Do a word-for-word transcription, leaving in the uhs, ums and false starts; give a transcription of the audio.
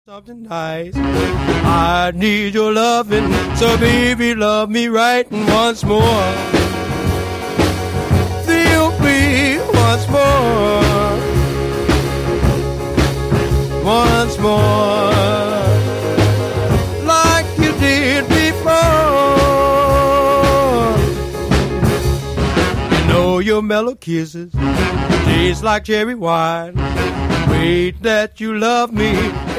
Something nice. I need your loving, so baby, love me right and once more. Feel me once more, once more, like you did before. You know your mellow kisses taste like cherry wine. Wait that you love me.